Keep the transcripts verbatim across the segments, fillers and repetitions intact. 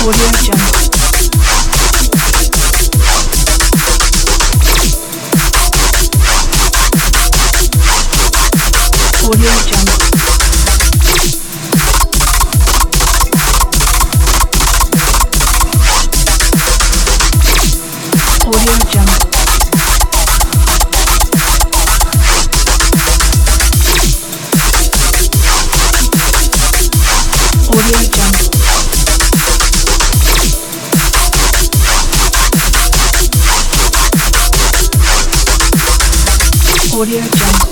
Audio Jungle. Audio Jungle. Audio Jungle. Audio Jungle. Audio Jungle.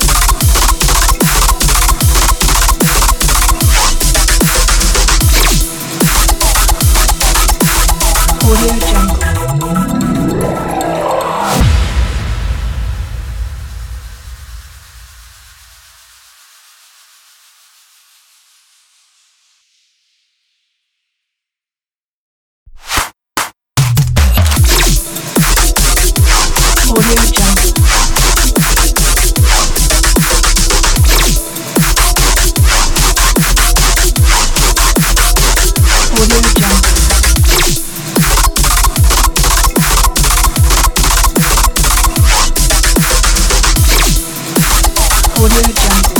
Audio Jungle. Audio Jungle. Audio Jungle. Audio Jungle.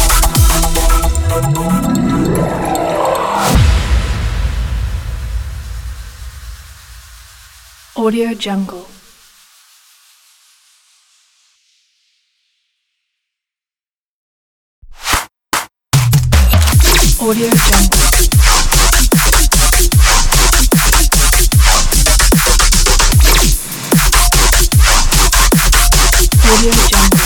Audio Jungle. Audio Jungle. Audio Jungle.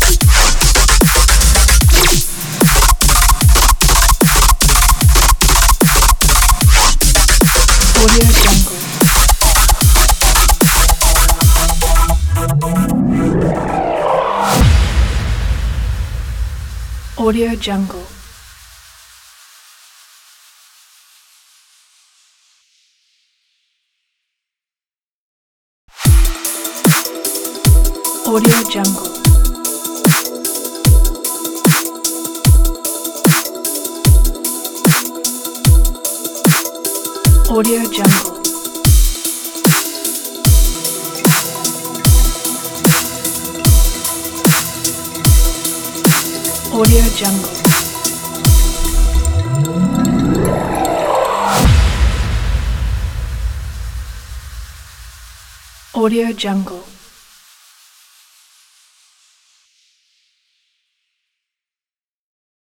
Audio Jungle. Audio Jungle. Audio Jungle. Audio Jungle. Audio Jungle. Audio Jungle.